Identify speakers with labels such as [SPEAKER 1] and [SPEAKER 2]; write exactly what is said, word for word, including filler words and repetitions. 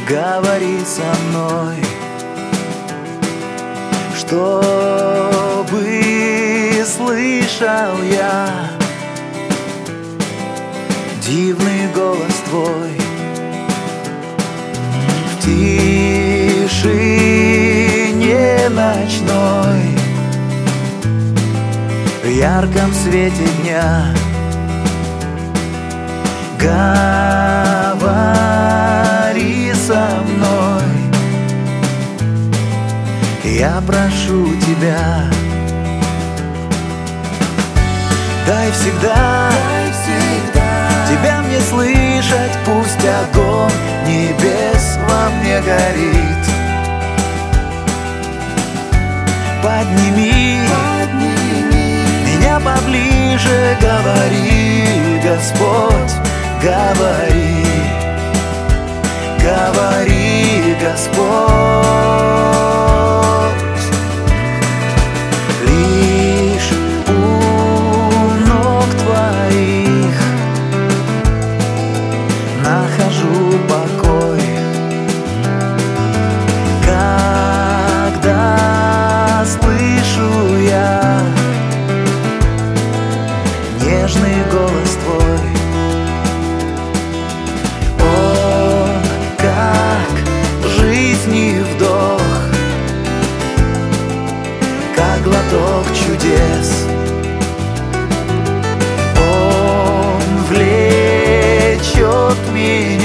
[SPEAKER 1] говори со мной, чтобы слышал я дивный голос твой. В тишине ночной, в ярком свете дня говори со мной. Я прошу тебя, дай всегда, дай всегда тебя мне слышать, пусть огонь небес во мне горит. Подними, подними меня поближе, говори, Господь, говори, говори, Господь. Лишь у ног твоих нахожу покой, когда слышу я нежный голос твой. Он как жизни вдох, как глоток чудес. Он влечет меня